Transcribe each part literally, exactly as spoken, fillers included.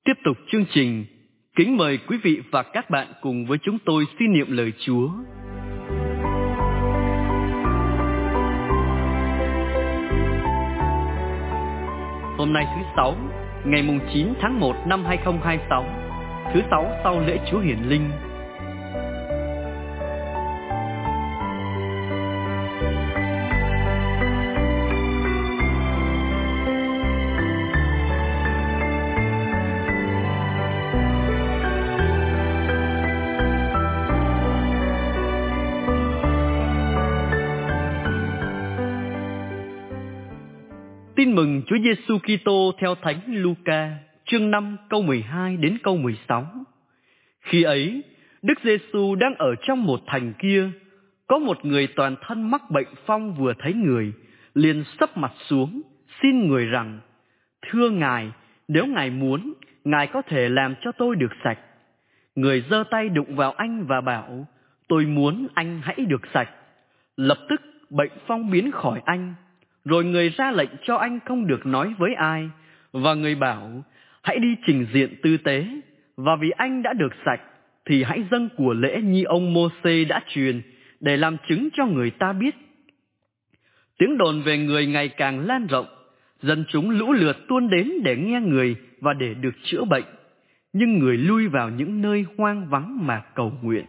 Tiếp tục chương trình, kính mời quý vị và các bạn cùng với chúng tôi suy niệm lời Chúa. Hôm nay thứ Sáu, ngày chín tháng một năm hai nghìn không trăm hai mươi sáu, thứ Sáu sau lễ Chúa Hiển Linh. Tin mừng Chúa Giêsu Kitô theo Thánh Luca, chương năm câu mười hai đến câu mười sáu. Khi ấy, Đức Giêsu đang ở trong một thành kia, có một người toàn thân mắc bệnh phong vừa thấy người, liền sấp mặt xuống, xin người rằng: "Thưa Ngài, nếu Ngài muốn, Ngài có thể làm cho tôi được sạch." Người giơ tay đụng vào anh và bảo: "Tôi muốn anh hãy được sạch." Lập tức bệnh phong biến khỏi anh. Rồi người ra lệnh cho anh không được nói với ai, và người bảo: "Hãy đi trình diện tư tế, và vì anh đã được sạch, thì hãy dâng của lễ như ông Mô-sê đã truyền, để làm chứng cho người ta biết." Tiếng đồn về người ngày càng lan rộng, dân chúng lũ lượt tuôn đến để nghe người và để được chữa bệnh, nhưng người lui vào những nơi hoang vắng mà cầu nguyện.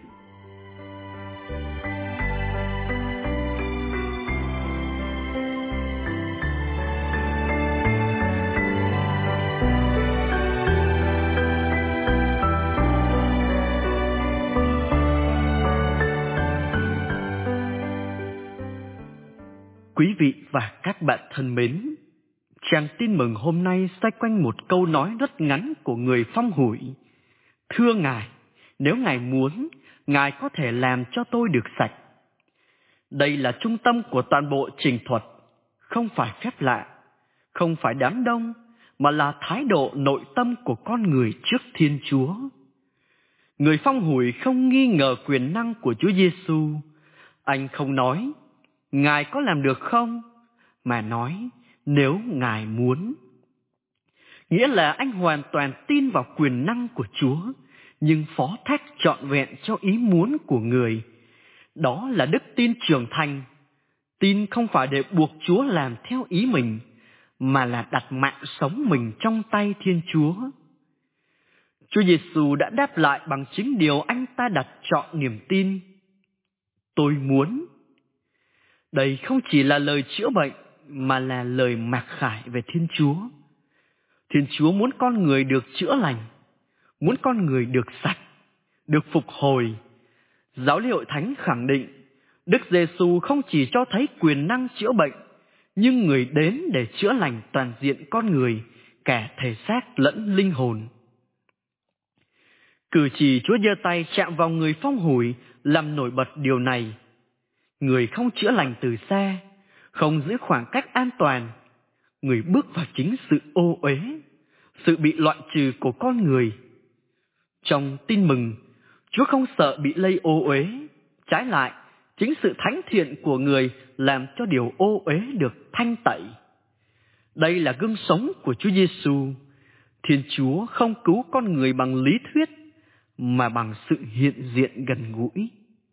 Quý vị và các bạn thân mến, trang tin mừng hôm nay xoay quanh một câu nói rất ngắn của người phong hủi: "Thưa Ngài, nếu Ngài muốn, Ngài có thể làm cho tôi được sạch." Đây là trung tâm của toàn bộ trình thuật, không phải phép lạ, không phải đám đông, mà là thái độ nội tâm của con người trước Thiên Chúa. Người phong hủi không nghi ngờ quyền năng của Chúa Giêsu. Anh không nói: "Ngài có làm được không?", mà nói: "Nếu Ngài muốn." Nghĩa là anh hoàn toàn tin vào quyền năng của Chúa, nhưng phó thác trọn vẹn cho ý muốn của người. Đó là đức tin trưởng thành. Tin không phải để buộc Chúa làm theo ý mình, mà là đặt mạng sống mình trong tay Thiên Chúa. Chúa Giêsu đã đáp lại bằng chính điều anh ta đặt trọn niềm tin: "Tôi muốn." Đây không chỉ là lời chữa bệnh, mà là lời mặc khải về Thiên Chúa. Thiên Chúa muốn con người được chữa lành, muốn con người được sạch, được phục hồi. Giáo lý Hội Thánh khẳng định, Đức Giêsu không chỉ cho thấy quyền năng chữa bệnh, nhưng người đến để chữa lành toàn diện con người, cả thể xác lẫn linh hồn. Cử chỉ Chúa giơ tay chạm vào người phong hủi làm nổi bật điều này. Người không chữa lành từ xa, không giữ khoảng cách an toàn. Người bước vào chính sự ô uế, sự bị loại trừ của con người. Trong tin mừng, Chúa không sợ bị lây ô uế. Trái lại, chính sự thánh thiện của người làm cho điều ô uế được thanh tẩy. Đây là gương sống của Chúa Giêsu. Thiên Chúa không cứu con người bằng lý thuyết, mà bằng sự hiện diện gần gũi.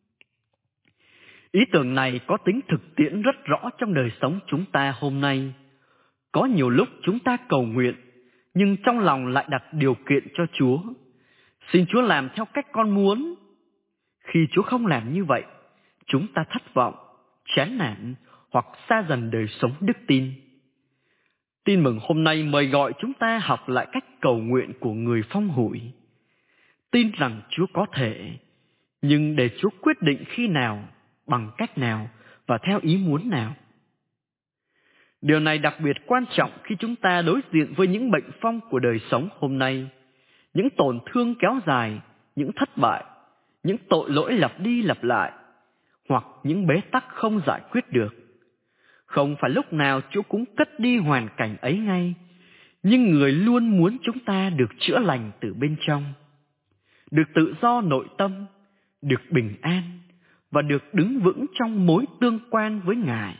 Ý tưởng này có tính thực tiễn rất rõ trong đời sống chúng ta hôm nay. Có nhiều lúc chúng ta cầu nguyện, nhưng trong lòng lại đặt điều kiện cho Chúa. Xin Chúa làm theo cách con muốn. Khi Chúa không làm như vậy, chúng ta thất vọng, chán nản hoặc xa dần đời sống đức tin. Tin mừng hôm nay mời gọi chúng ta học lại cách cầu nguyện của người phong hủi. Tin rằng Chúa có thể, nhưng để Chúa quyết định khi nào, bằng cách nào và theo ý muốn nào. Điều này đặc biệt quan trọng khi chúng ta đối diện với những bệnh phong của đời sống hôm nay, những tổn thương kéo dài, những thất bại, những tội lỗi lặp đi lặp lại, hoặc những bế tắc không giải quyết được. Không phải lúc nào Chúa cũng cất đi hoàn cảnh ấy ngay, nhưng Người luôn muốn chúng ta được chữa lành từ bên trong, được tự do nội tâm, được bình an và được đứng vững trong mối tương quan với Ngài.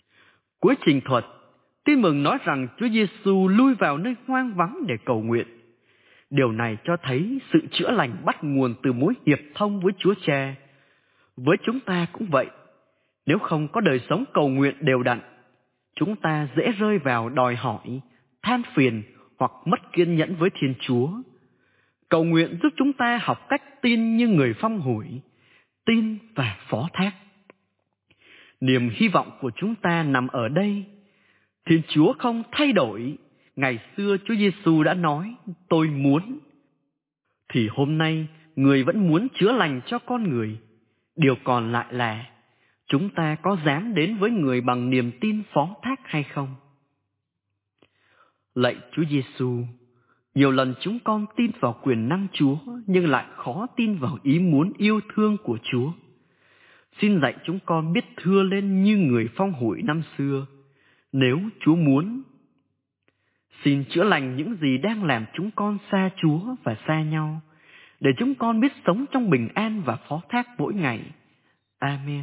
Cuối trình thuật, tin mừng nói rằng Chúa Giêsu lui vào nơi hoang vắng để cầu nguyện. Điều này cho thấy sự chữa lành bắt nguồn từ mối hiệp thông với Chúa Cha. Với chúng ta cũng vậy. Nếu không có đời sống cầu nguyện đều đặn, chúng ta dễ rơi vào đòi hỏi, than phiền hoặc mất kiên nhẫn với Thiên Chúa. Cầu nguyện giúp chúng ta học cách tin như người phong hủi, tin và phó thác. Niềm hy vọng của chúng ta nằm ở đây. Thiên Chúa không thay đổi. Ngày xưa Chúa Giêsu đã nói, tôi muốn. Thì hôm nay, người vẫn muốn chữa lành cho con người. Điều còn lại là, chúng ta có dám đến với người bằng niềm tin phó thác hay không? Lạy Chúa Giêsu, nhiều lần chúng con tin vào quyền năng Chúa, nhưng lại khó tin vào ý muốn yêu thương của Chúa. Xin dạy chúng con biết thưa lên như người phong hủi năm xưa, nếu Chúa muốn. Xin chữa lành những gì đang làm chúng con xa Chúa và xa nhau, để chúng con biết sống trong bình an và phó thác mỗi ngày. Amen.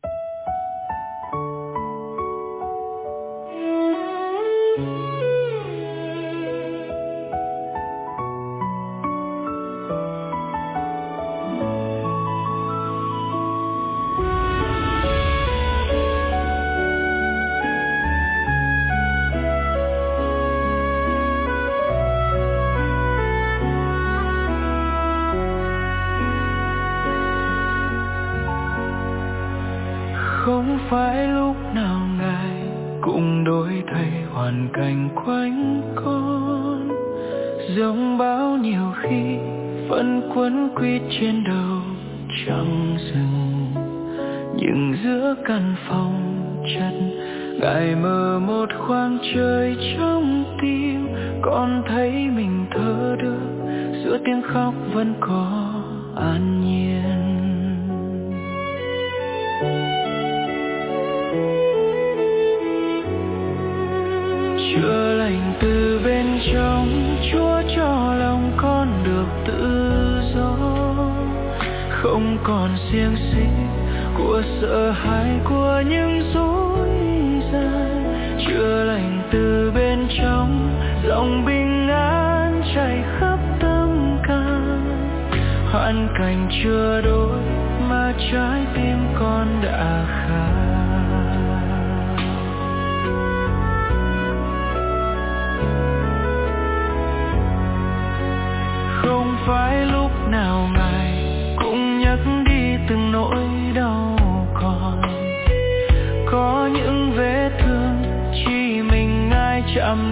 Không phải lúc nào Ngài cũng đổi thay hoàn cảnh quanh con, giống bao nhiêu khi vẫn quấn quýt trên đầu trăng rừng. Nhưng giữa căn phòng chất, Ngài mở một khoảng trời trong tim, con thấy mình thở được giữa tiếng khóc vẫn có an nhiên. Chữa lành từ bên trong, Chúa cho lòng con được tự do, không còn xiềng xích của sợ hãi, của những dối gian. Chữa lành từ bên trong, dòng bình an chảy khắp tâm can. Hoàn cảnh chưa đổi mà trái tim con đã khát. Không phải lúc nào Ngài cũng nhắc đi từng nỗi đau còn, có những vết thương chỉ mình Ngài chạm